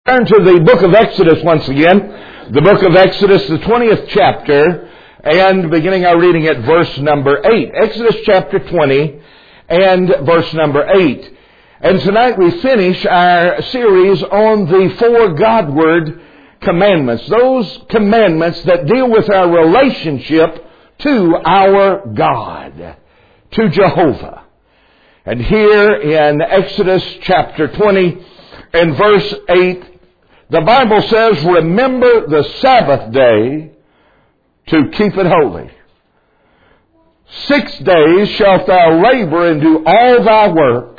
Turn to the book of Exodus once again. The book of Exodus, the 20th chapter, and beginning our reading at verse number 8. Exodus chapter 20 and verse number 8. And tonight we finish our series on the four Godward commandments. Those commandments that deal with our relationship to our God, to Jehovah. And here in Exodus chapter 20 and verse 8, the Bible says, "Remember the Sabbath day to keep it holy. 6 days shalt thou labor and do all thy work,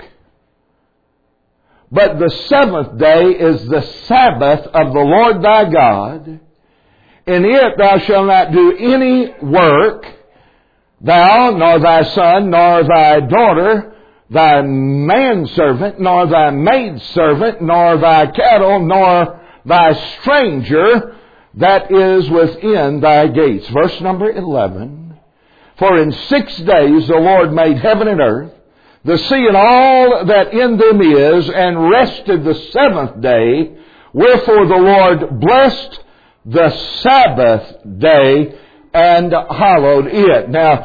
but the seventh day is the Sabbath of the Lord thy God. In it thou shalt not do any work, thou, nor thy son, nor thy daughter, thy manservant, nor thy maidservant, nor thy cattle, nor thy stranger that is within thy gates." Verse number 11. "For in 6 days the Lord made heaven and earth, the sea and all that in them is, and rested the seventh day. Wherefore the Lord blessed the Sabbath day and hallowed it." Now,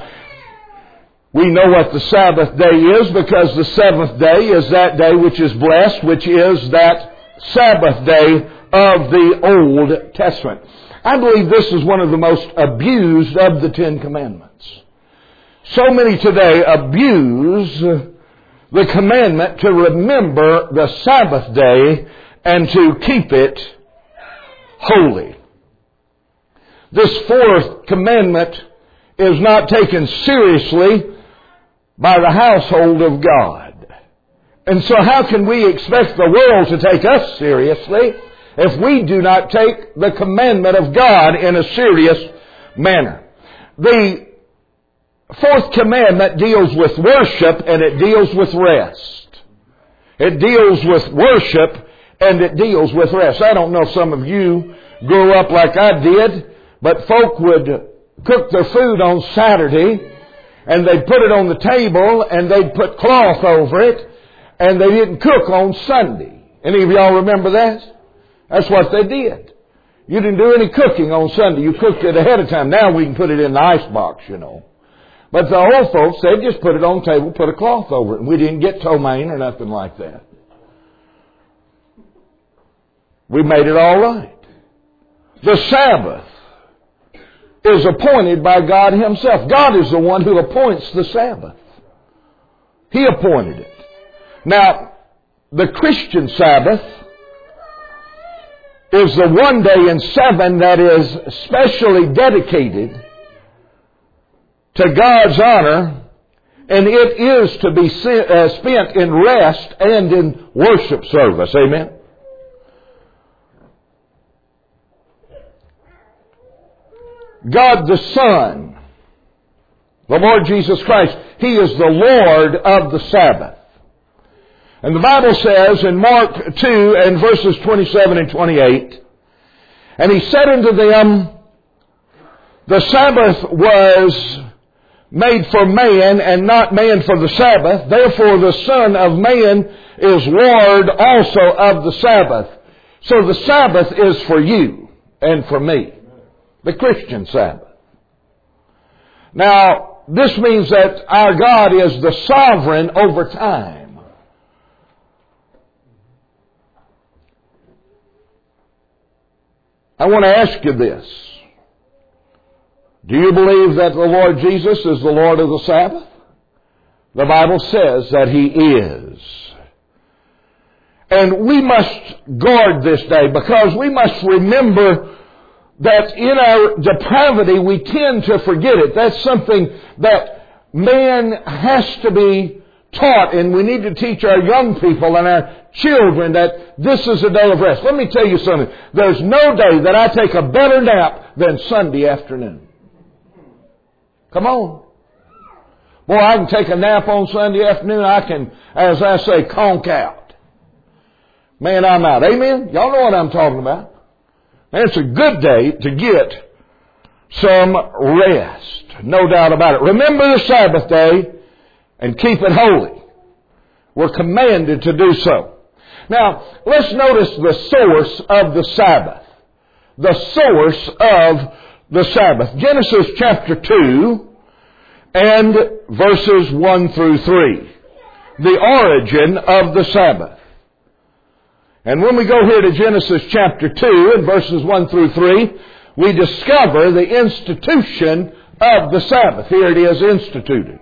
we know what the Sabbath day is because the seventh day is that day which is blessed, which is that Sabbath day of the Old Testament. I believe this is one of the most abused of the Ten Commandments. So many today abuse the commandment to remember the Sabbath day and to keep it holy. This fourth commandment is not taken seriously by the household of God. And so how can we expect the world to take us seriously if we do not take the commandment of God in a serious manner? The fourth commandment deals with worship and it deals with rest. It deals with worship and it deals with rest. I don't know if some of you grew up like I did, but folk would cook their food on Saturday and they'd put it on the table and they'd put cloth over it and they didn't cook on Sunday. Any of y'all remember that? That's what they did. You didn't do any cooking on Sunday. You cooked it ahead of time. Now we can put it in the icebox, you know. But the old folks, they just put it on the table, put a cloth over it. And we didn't get ptomaine or nothing like that. We made it all right. The Sabbath is appointed by God Himself. God is the one who appoints the Sabbath. He appointed it. Now, the Christian Sabbath is the one day in 7 that is specially dedicated to God's honor, and it is to be spent in rest and in worship service. Amen? God the Son, the Lord Jesus Christ, He is the Lord of the Sabbath. And the Bible says in Mark 2 and verses 27 and 28, "And He said unto them, The Sabbath was made for man, and not man for the Sabbath. Therefore the Son of Man is Lord also of the Sabbath." So the Sabbath is for you and for me. The Christian Sabbath. Now, this means that our God is the sovereign over time. I want to ask you this. Do you believe that the Lord Jesus is the Lord of the Sabbath? The Bible says that He is. And we must guard this day because we must remember that in our depravity we tend to forget it. That's something that man has to be taught, and we need to teach our young people and our children that this is a day of rest. Let me tell you something. There's no day that I take a better nap than Sunday afternoon. Come on. Boy, I can take a nap on Sunday afternoon. I can, as I say, conk out. Man, I'm out. Amen? Y'all know what I'm talking about. And it's a good day to get some rest. No doubt about it. Remember the Sabbath day and keep it holy. We're commanded to do so. Now, let's notice the source of the Sabbath. The source of the Sabbath. Genesis chapter 2 and verses 1 through 3. The origin of the Sabbath. And when we go here to Genesis chapter 2 and verses 1 through 3, we discover the institution of the Sabbath. Here it is instituted.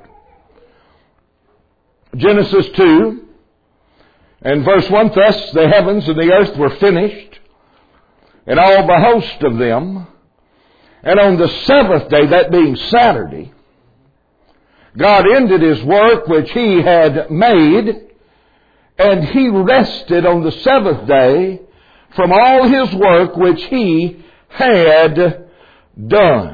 Genesis 2 and verse 1, thus the heavens and the earth were finished, and all the host of them. And on the seventh day, that being Saturday, God ended His work which He had made, and He rested on the seventh day from all His work which He had done.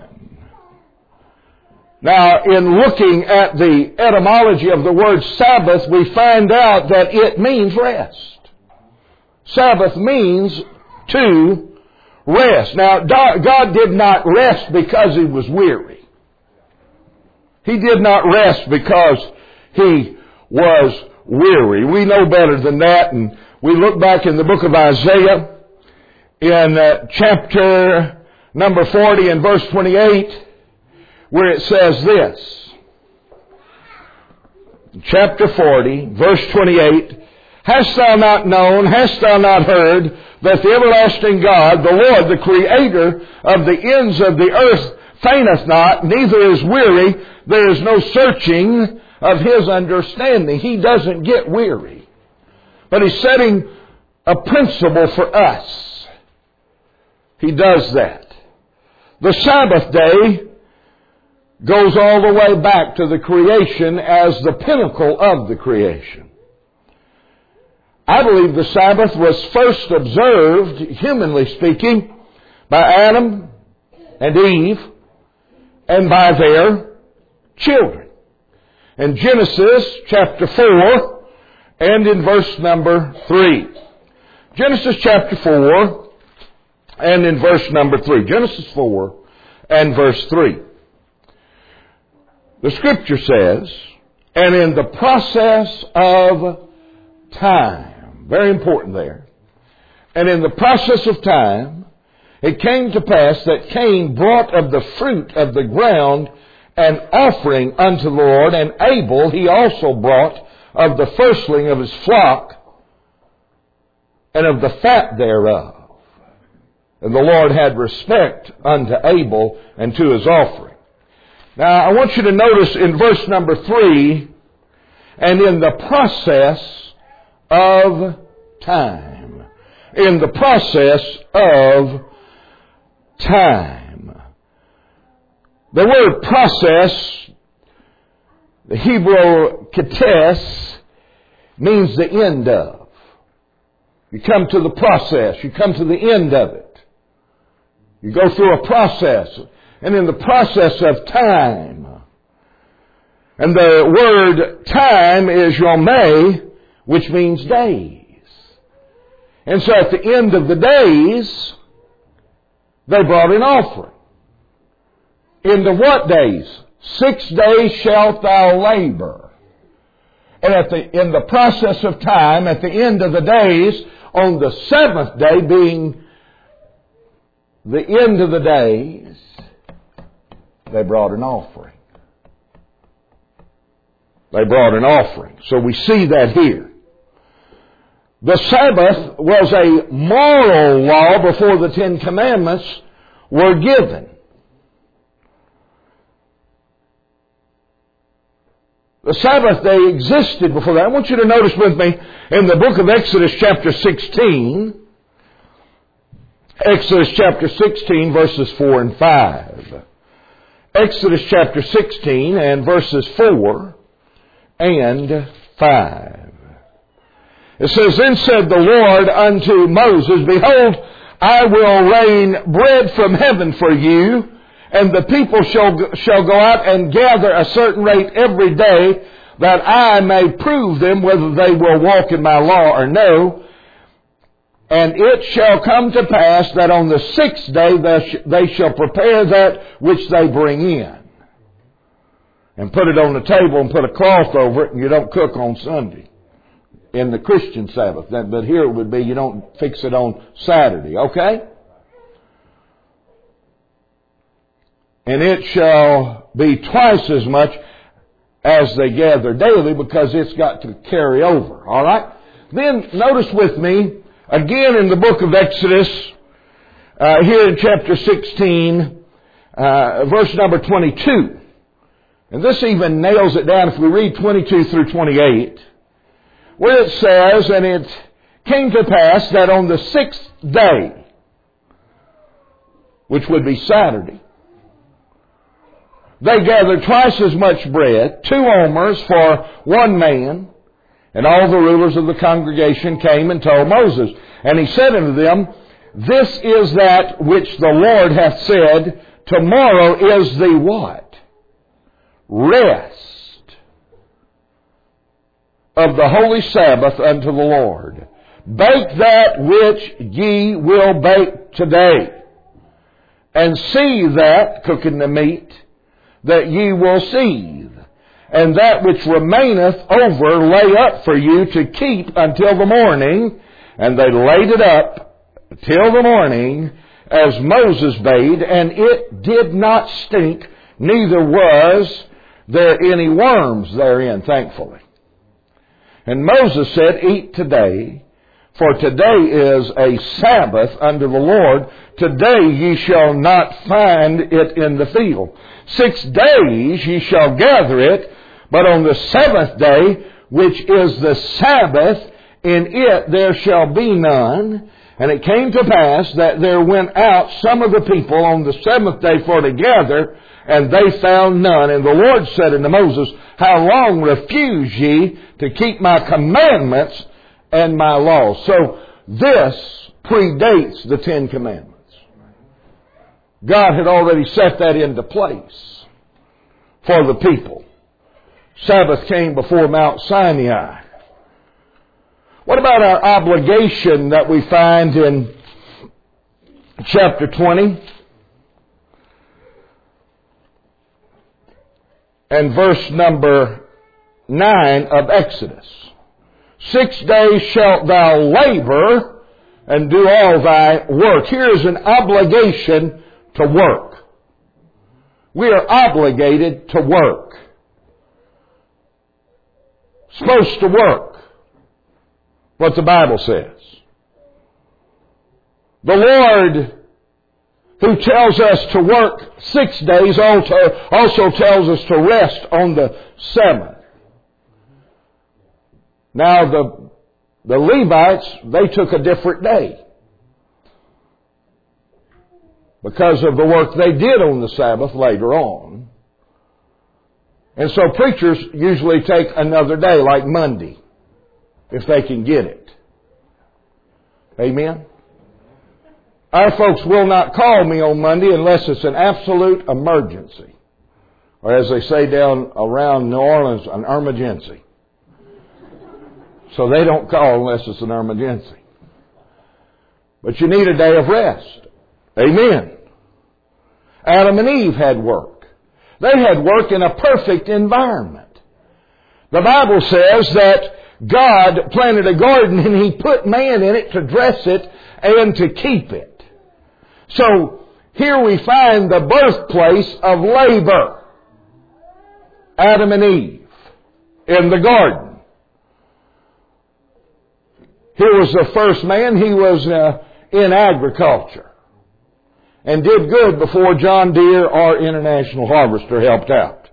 Now, in looking at the etymology of the word Sabbath, we find out that it means rest. Sabbath means to rest. Now, God did not rest because He was weary. He did not rest because He was weary. We know better than that, and we look back in the book of Isaiah in chapter number 40 and verse 28, where it says this. Chapter 40, verse 28, hast thou not known, hast thou not heard, that the everlasting God, the Lord, the Creator of the ends of the earth, fainteth not, neither is weary, there is no searching of His understanding. He doesn't get weary. But He's setting a principle for us. He does that. The Sabbath day goes all the way back to the creation as the pinnacle of the creation. I believe the Sabbath was first observed, humanly speaking, by Adam and Eve and by their children. In Genesis chapter 4 and in verse number 3. Genesis chapter 4 and in verse number 3. Genesis 4 and verse 3. The Scripture says, and in the process of time, very important there, and in the process of time, it came to pass that Cain brought of the fruit of the ground an offering unto the Lord, and Abel he also brought of the firstling of his flock and of the fat thereof. And the Lord had respect unto Abel and to his offering. Now, I want you to notice in verse number 3, and in the process of time. In the process of time. The word process, the Hebrew kates, means the end of. You come to the process. You come to the end of it. You go through a process. And in the process of time. And the word time is yomeh, which means days. And so at the end of the days, they brought an offering. Into what days? 6 days shalt thou labor. And in the process of time, at the end of the days, on the seventh day being the end of the days, they brought an offering. They brought an offering. So we see that here. The Sabbath was a moral law before the Ten Commandments were given. The Sabbath day existed before that. I want you to notice with me in the book of Exodus chapter 16. Exodus chapter 16 verses 4 and 5. Exodus chapter 16 and verses 4 and 5. It says, Then said the Lord unto Moses, Behold, I will rain bread from heaven for you, and the people shall go out and gather a certain rate every day, that I may prove them whether they will walk in my law or no. And it shall come to pass that on the sixth day they shall prepare that which they bring in, and put it on the table and put a cloth over it, and you don't cook on Sunday. in the Christian Sabbath. But here it would be you don't fix it on Saturday, okay? And it shall be twice as much as they gather daily, because it's got to carry over. All right? Then notice with me, again in the book of Exodus, here in chapter 16, verse number 22. And this even nails it down if we read 22 through 28, where it says, "And it came to pass that on the 6th day," which would be Saturday, "they gathered twice as much bread, 2 omers for one man. And all the rulers of the congregation came and told Moses. And he said unto them, This is that which the Lord hath said, Tomorrow is the" what? "Rest of the holy Sabbath unto the Lord. Bake that which ye will bake today. And see that," cooking the meat, "that ye will seethe. And that which remaineth over lay up for you to keep until the morning. And they laid it up till the morning, as Moses bade, and it did not stink, neither was there any worms therein," thankfully. "And Moses said, Eat today, for today is a Sabbath unto the Lord. Today ye shall not find it in the field. 6 days ye shall gather it, but on the 7th day, which is the Sabbath, in it there shall be none. And it came to pass that there went out some of the people on the 7th day for to gather, and they found none. And the Lord said unto Moses, How long refuse ye to keep my commandments and my laws?" So this predates the 10 Commandments. God had already set that into place for the people. Sabbath came before Mount Sinai. What about our obligation that we find in chapter 20 and verse number 9 of Exodus? 6 days shalt thou labor and do all thy work. Here is an obligation to work. We are obligated to work. Supposed to work. What the Bible says. The Lord, who tells us to work 6 days, also tells us to rest on the 7th. Now the Levites, they took a different day, because of the work they did on the Sabbath later on. And so preachers usually take another day, like Monday, if they can get it. Amen? Our folks will not call me on Monday unless it's an absolute emergency. Or as they say down around New Orleans, an emergency. So they don't call unless it's an emergency. But you need a day of rest. Amen. Adam and Eve had work. They had work in a perfect environment. The Bible says that God planted a garden and He put man in it to dress it and to keep it. So here we find the birthplace of labor. Adam and Eve in the garden. Here was the first man. He was in agriculture and did good before John Deere or International Harvester helped out.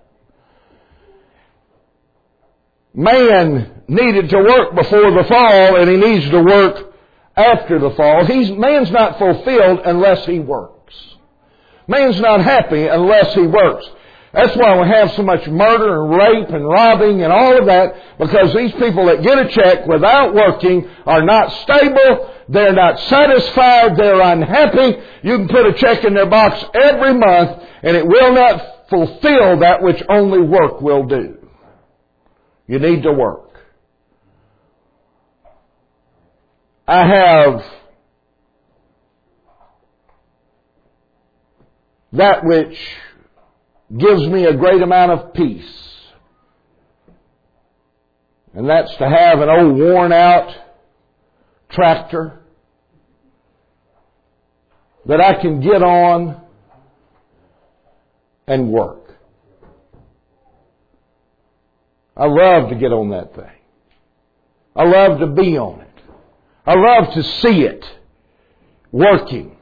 Man needed to work before the fall, and he needs to work after the fall. Man's not fulfilled unless he works. Man's not happy unless he works. That's why we have so much murder and rape and robbing and all of that, because these people that get a check without working are not stable, they're not satisfied, they're unhappy. You can put a check in their box every month and it will not fulfill that which only work will do. You need to work. I have that which gives me a great amount of peace. And that's to have an old worn out tractor that I can get on and work. I love to get on that thing. I love to be on it. I love to see it working.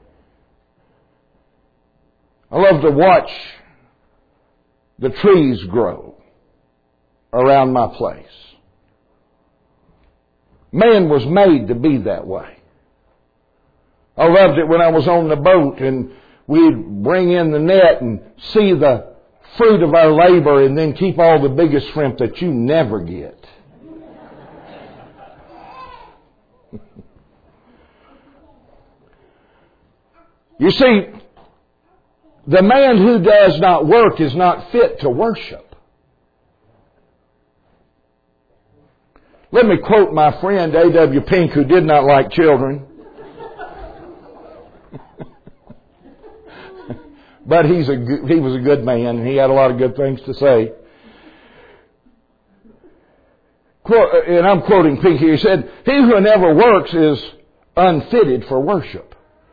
I love to watch the trees grow around my place. Man was made to be that way. I loved it when I was on the boat and we'd bring in the net and see the fruit of our labor and then keep all the biggest shrimp that you never get. You see, the man who does not work is not fit to worship. Let me quote my friend A.W. Pink, who did not like children. But he was a good man, and he had a lot of good things to say. And I'm quoting Pink here. He said, "He who never works is unfitted for worship.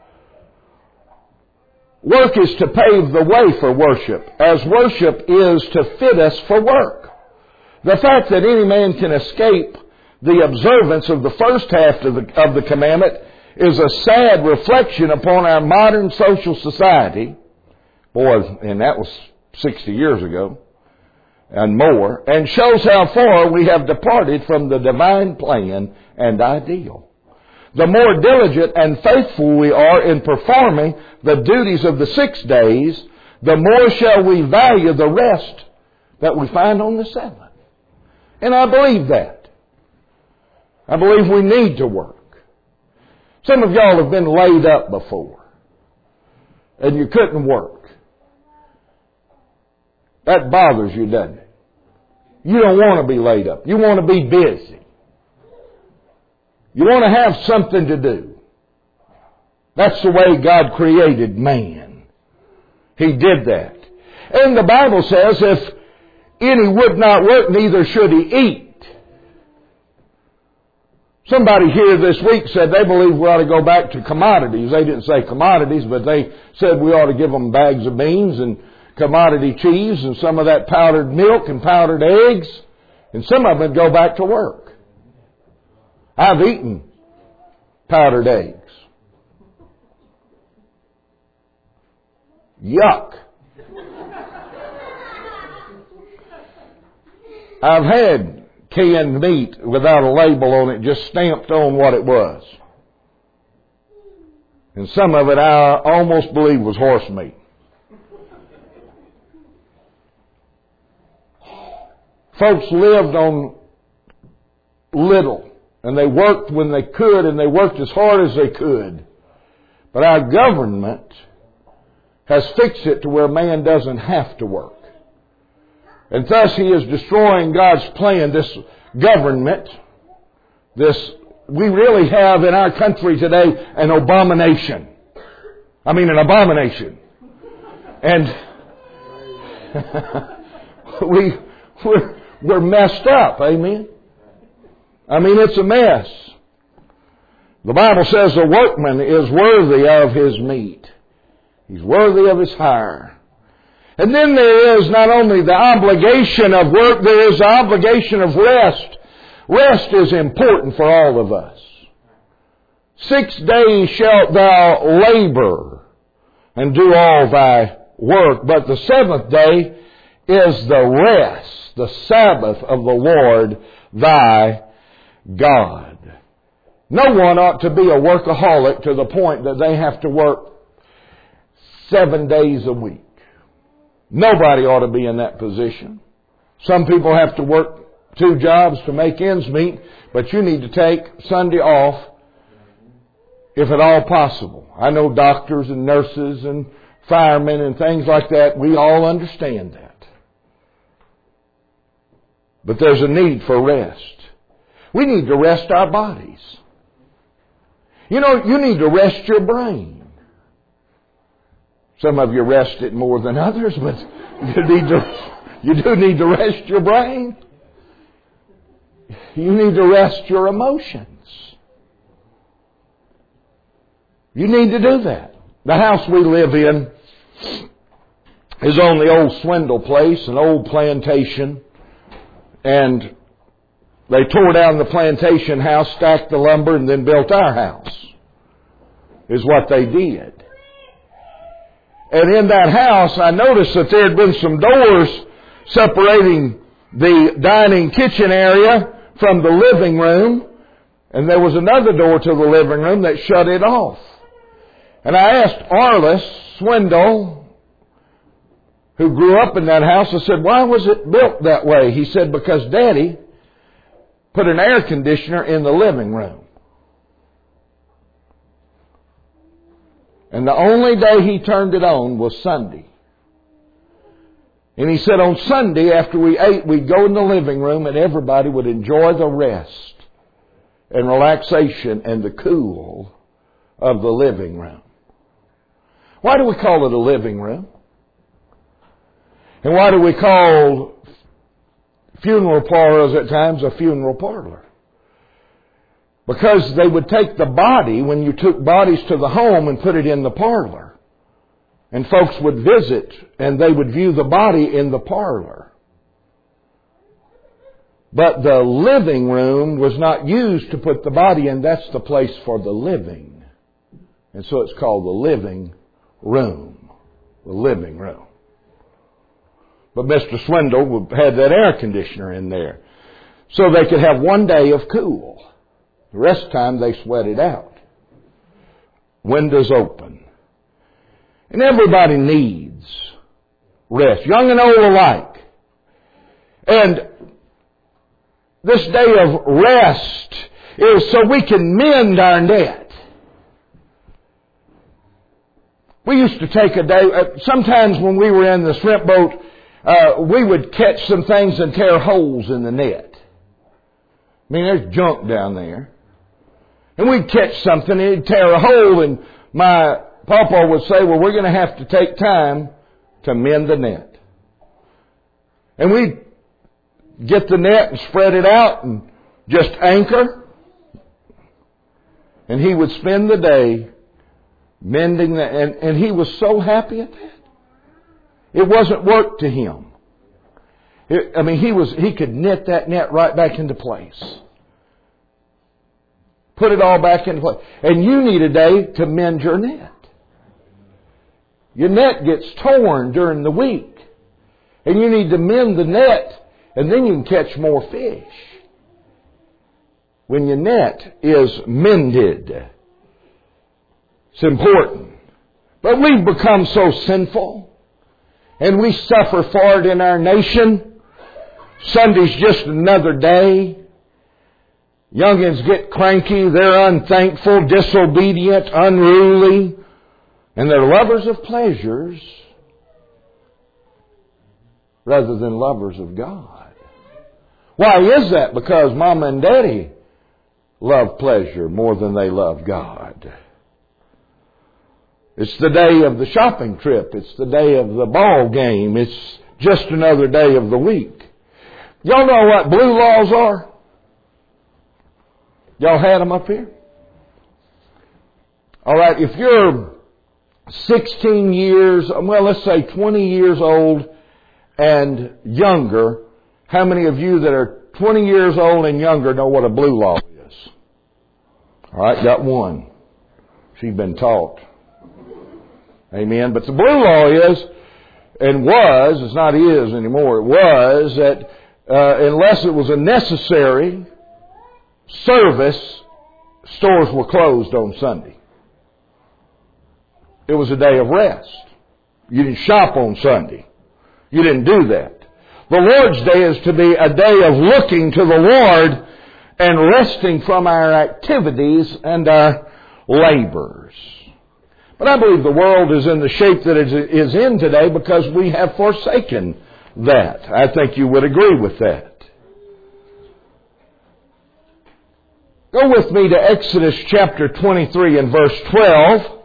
Work is to pave the way for worship, as worship is to fit us for work. The fact that any man can escape the observance of the first half of the commandment is a sad reflection upon our modern social society." Boy, and that was 60 years ago and more, and shows how far we have departed from the divine plan and ideal. The more diligent and faithful we are in performing the duties of the 6 days, the more shall we value the rest that we find on the seventh. And I believe that. I believe we need to work. Some of y'all have been laid up before, and you couldn't work. That bothers you, doesn't it? You don't want to be laid up. You want to be busy. You want to have something to do. That's the way God created man. He did that. And the Bible says, if any would not work, neither should he eat. Somebody here this week said they believe we ought to go back to commodities. They didn't say commodities, but they said we ought to give them bags of beans and commodity cheese and some of that powdered milk and powdered eggs, and some of them go back to work. I've eaten powdered eggs. Yuck. I've had canned meat without a label on it, just stamped on what it was. And some of it I almost believe was horse meat. Folks lived on little, and they worked when they could, and they worked as hard as they could. But our government has fixed it to where man doesn't have to work. And thus he is destroying God's plan. This government, we really have in our country today an abomination. I mean an abomination. And we're messed up, amen? I mean, it's a mess. The Bible says the workman is worthy of his meat. He's worthy of his hire. And then there is not only the obligation of work, there is the obligation of rest. Rest is important for all of us. 6 days shalt thou labor and do all thy work, but the seventh day is the rest, the Sabbath of the Lord thy God. No one ought to be a workaholic to the point that they have to work 7 days a week. Nobody ought to be in that position. Some people have to work 2 jobs to make ends meet, but you need to take Sunday off if at all possible. I know doctors and nurses and firemen and things like that. We all understand that. But there's a need for rest. We need to rest our bodies. You know, you need to rest your brain. Some of you rest it more than others, but you do need to rest your brain. You need to rest your emotions. You need to do that. The house we live in is on the old Swindle place, an old plantation. And they tore down the plantation house, stacked the lumber, and then built our house, is what they did. And in that house, I noticed that there had been some doors separating the dining kitchen area from the living room, and there was another door to the living room that shut it off. And I asked Arliss Swindle, who grew up in that house, I said, why was it built that way? He said, because Daddy put an air conditioner in the living room. And the only day he turned it on was Sunday. And he said on Sunday, after we ate, we'd go in the living room and everybody would enjoy the rest and relaxation and the cool of the living room. Why do we call it a living room? And why do we call funeral parlors at times a funeral parlor? Because they would take the body, when you took bodies to the home, and put it in the parlor. And folks would visit and they would view the body in the parlor. But the living room was not used to put the body in. That's the place for the living. And so it's called the living room. The living room. But Mr. Swindle had that air conditioner in there, so they could have one day of cool. The rest of the time they sweat it out. Windows open. And everybody needs rest, young and old alike. And this day of rest is so we can mend our net. We used to take a day, sometimes when we were in the shrimp boat, we would catch some things and tear holes in the net. I mean, there's junk down there. And we'd catch something and it'd tear a hole, and my papa would say, well, we're going to have to take time to mend the net. And we'd get the net and spread it out and just anchor. And he would spend the day mending that, and he was so happy at that. It wasn't work to him. He could knit that net right back into place. Put it all back into place. And you need a day to mend your net. Your net gets torn during the week. And you need to mend the net, and then you can catch more fish. When your net is mended. It's important. But we've become so sinful. And we suffer for it in our nation. Sunday's just another day. Youngins get cranky, they're unthankful, disobedient, unruly, and they're lovers of pleasures rather than lovers of God. Why is that? Because Mama and Daddy love pleasure more than they love God. It's the day of the shopping trip. It's the day of the ball game. It's just another day of the week. Y'all know what blue laws are? Y'all had them up here? All right, if you're 16 years, well, let's say 20 years old and younger, how many of you that are 20 years old and younger know what a blue law is? All right, got one. She's been taught. Amen. But the blue law is, and was, it's not is anymore, it was that unless it was a necessary service, stores were closed on Sunday. It was a day of rest. You didn't shop on Sunday. You didn't do that. The Lord's Day is to be a day of looking to the Lord and resting from our activities and our labors. But I believe the world is in the shape that it is in today because we have forsaken that. I think you would agree with that. Go with me to Exodus chapter 23 and verse 12.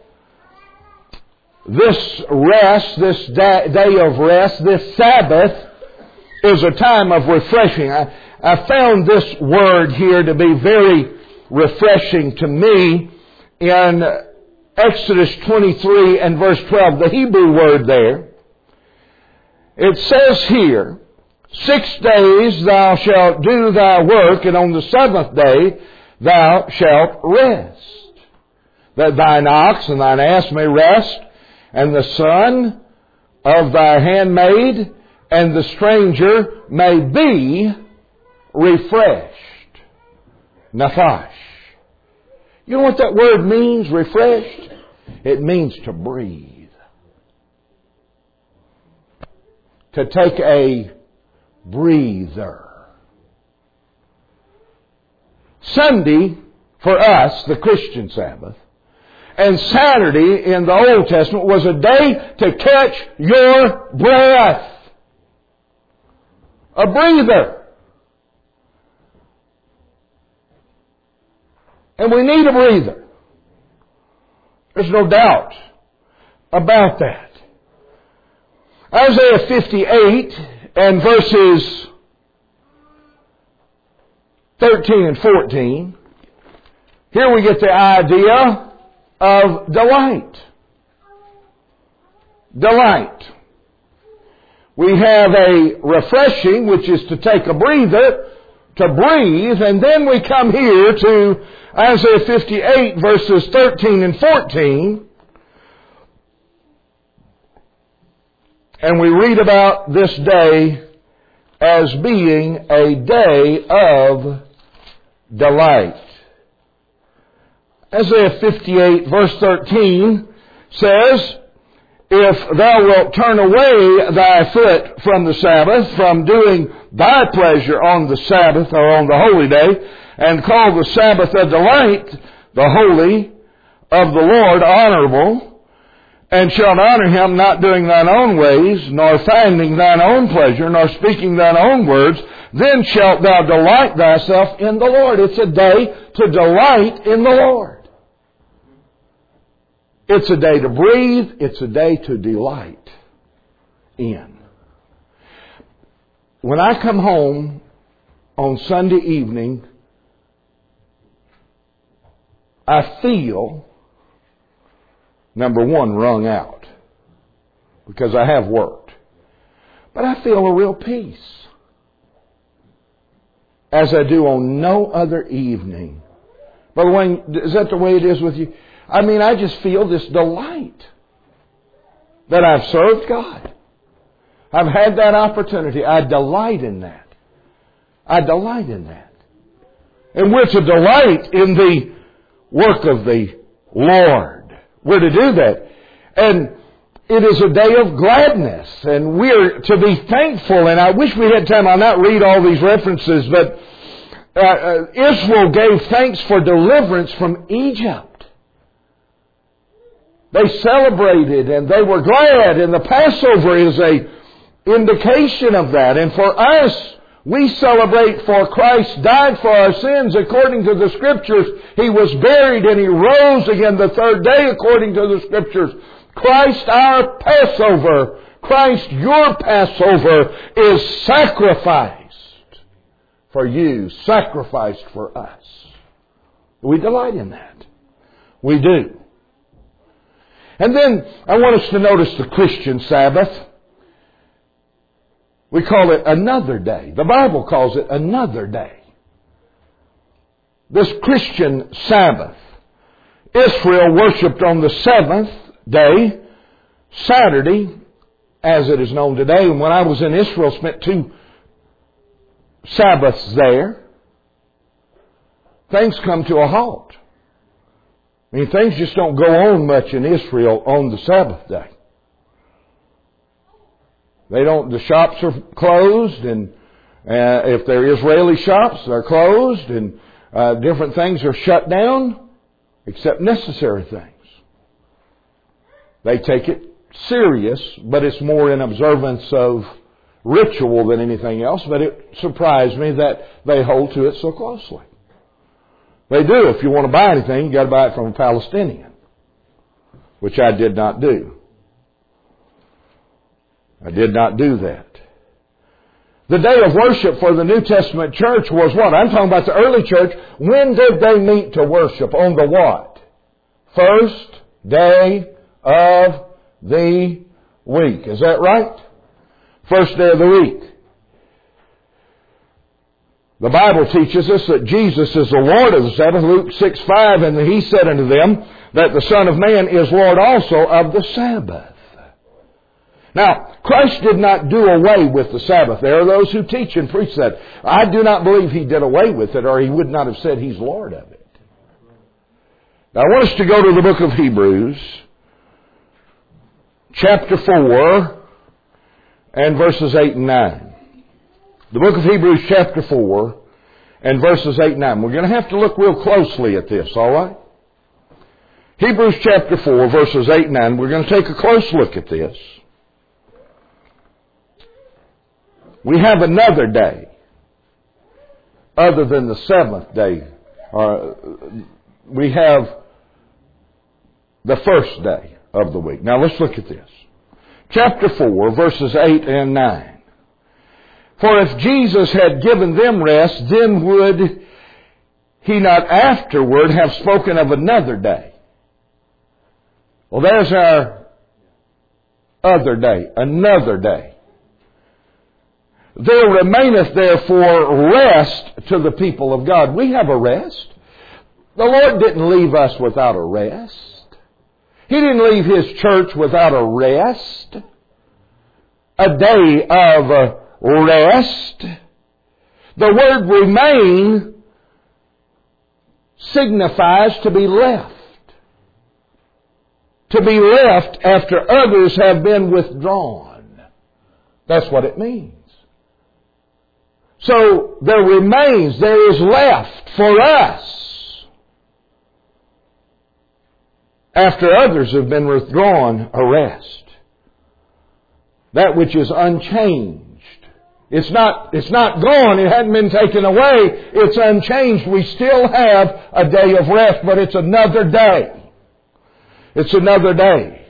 This rest, this day of rest, this Sabbath, is a time of refreshing. I found this word here to be very refreshing to me in Exodus 23 and verse 12, the Hebrew word there. It says here, 6 days thou shalt do thy work, and on the 7th day thou shalt rest. That thine ox and thine ass may rest, and the son of thy handmaid and the stranger may be refreshed. Nafash. You know what that word means, refreshed? It means to breathe. To take a breather. Sunday, for us, the Christian Sabbath, and Saturday in the Old Testament was a day to catch your breath. A breather. And we need a breather. There's no doubt about that. Isaiah 58 and verses 13 and 14. Here we get the idea of delight. Delight. We have a refreshing, which is to take a breather, to breathe, and then we come here to Isaiah 58 verses 13 and 14, and we read about this day as being a day of delight. Isaiah 58 verse 13 says, if thou wilt turn away thy foot from the Sabbath, from doing thy pleasure on the Sabbath or on the holy day, and call the Sabbath a delight, the holy of the Lord honorable, and shalt honor him not doing thine own ways, nor finding thine own pleasure, nor speaking thine own words, then shalt thou delight thyself in the Lord. It's a day to delight in the Lord. It's a day to breathe. It's a day to delight in. When I come home on Sunday evening, I feel, number one, wrung out because I have worked. But I feel a real peace as I do on no other evening. Brother Wayne, is that the way it is with you? I mean, I just feel this delight that I've served God. I've had that opportunity. I delight in that. I delight in that. And we're to delight in the work of the Lord. We're to do that. And it is a day of gladness. And we're to be thankful. And I wish we had time. I'll not read all these references, but Israel gave thanks for deliverance from Egypt. They celebrated and they were glad, and the Passover is a indication of that. And for us, we celebrate, for Christ died for our sins according to the Scriptures. He was buried and He rose again the third day according to the Scriptures. Christ our Passover, Christ your Passover is sacrificed for you, sacrificed for us. We delight in that. We do. And then I want us to notice the Christian Sabbath. We call it another day. The Bible calls it another day. This Christian Sabbath. Israel worshipped on the 7th day, Saturday, as it is known today. And when I was in Israel, spent 2 Sabbaths there. Things come to a halt. I mean, things just don't go on much in Israel on the Sabbath day. They don't, the shops are closed, and if they're Israeli shops, they're closed, and different things are shut down, except necessary things. They take it serious, but it's more in observance of ritual than anything else, but it surprised me that they hold to it so closely. They do. If you want to buy anything, you got to buy it from a Palestinian, which I did not do. I did not do that. The day of worship for the New Testament church was what? I'm talking about the early church. When did they meet to worship? On the what? First day of the week. Is that right? First day of the week. The Bible teaches us that Jesus is the Lord of the Sabbath, Luke 6:5, and He said unto them that the Son of Man is Lord also of the Sabbath. Now, Christ did not do away with the Sabbath. There are those who teach and preach that. I do not believe He did away with it, or He would not have said He's Lord of it. Now, I want us to go to the book of Hebrews, chapter 4, and verses 8 and 9. The book of Hebrews, chapter 4, and verses 8 and 9. We're going to have to look real closely at this, all right? Hebrews, chapter 4, verses 8 and 9. We're going to take a close look at this. We have another day other than the seventh day. We have the first day of the week. Now let's look at this. Chapter 4, verses 8 and 9. For if Jesus had given them rest, then would He not afterward have spoken of another day? Well, there's our other day, another day. There remaineth therefore rest to the people of God. We have a rest. The Lord didn't leave us without a rest. He didn't leave His church without a rest. A day of rest. The word remain signifies to be left. To be left after others have been withdrawn. That's what it means. So there remains, there is left for us, after others have been withdrawn, a rest. That which is unchanged. It's not gone, it hadn't been taken away, it's unchanged. We still have a day of rest, but it's another day. It's another day.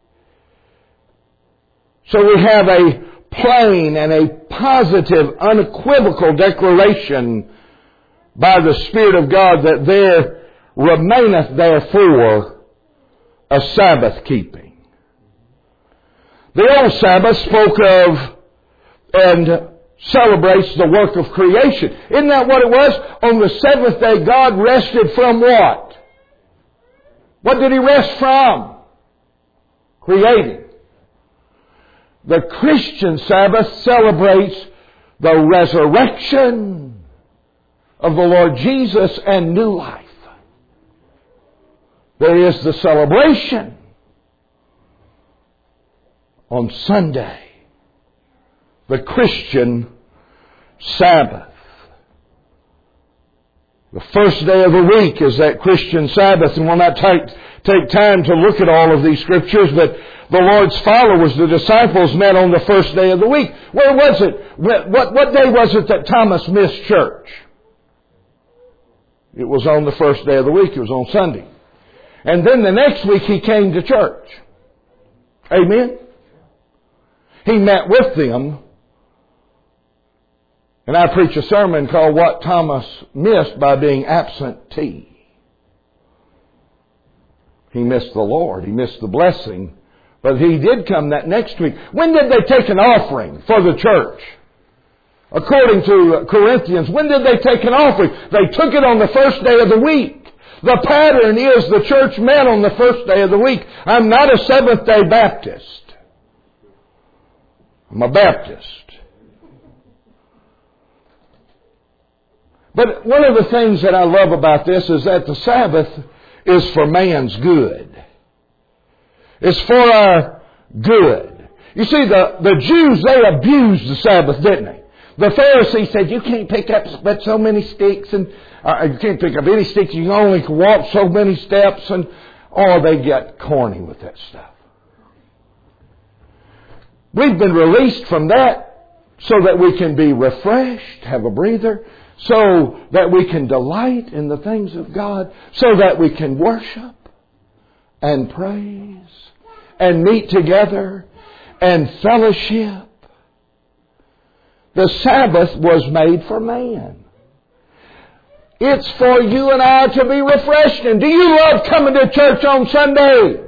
So we have a plain and a positive, unequivocal declaration by the Spirit of God that there remaineth therefore a Sabbath keeping. The old Sabbath spoke of and celebrates the work of creation. Isn't that what it was? On the seventh day God rested from what? What did He rest from? Creating. The Christian Sabbath celebrates the resurrection of the Lord Jesus and new life. There is the celebration on Sunday, the Christian Sabbath. The first day of the week is that Christian Sabbath, and we'll not take time to look at all of these scriptures, but the Lord's followers, the disciples, met on the first day of the week. Where was it? What day was it that Thomas missed church? It was on the first day of the week. It was on Sunday. And then the next week he came to church. Amen? He met with them. And I preach a sermon called What Thomas Missed by Being Absentee. He missed the Lord. He missed the blessing. But he did come that next week. When did they take an offering for the church? According to Corinthians, when did they take an offering? They took it on the first day of the week. The pattern is the church met on the first day of the week. I'm not a Seventh-day Baptist. I'm a Baptist. But one of the things that I love about this is that the Sabbath is for man's good. It's for our good. You see, the Jews, they abused the Sabbath, didn't they? The Pharisees said, you can't pick up but so many sticks, and you can't pick up any sticks, you only can walk so many steps, and they get corny with that stuff. We've been released from that so that we can be refreshed, have a breather, so that we can delight in the things of God, so that we can worship and praise and meet together and fellowship. The Sabbath was made for man. It's for you and I to be refreshed in. Do you love coming to church on Sunday?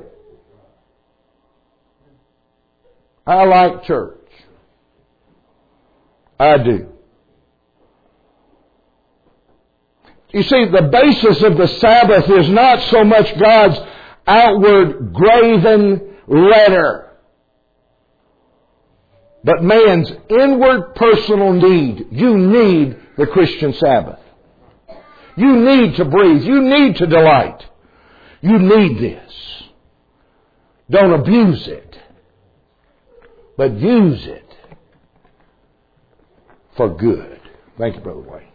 I like church. I do. You see, the basis of the Sabbath is not so much God's outward graven letter, but man's inward personal need. You need the Christian Sabbath. You need to breathe. You need to delight. You need this. Don't abuse it, but use it for good. Thank you, Brother Wayne.